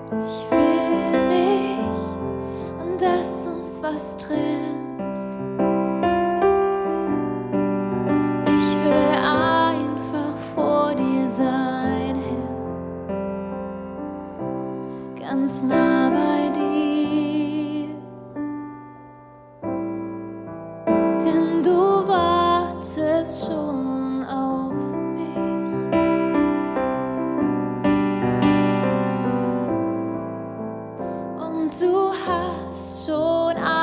Ich will nicht, dass uns was trennt. Ich will einfach vor dir sein, Herr, ganz nah bei dir. Denn du wartest schon auf mich. Und du hast schon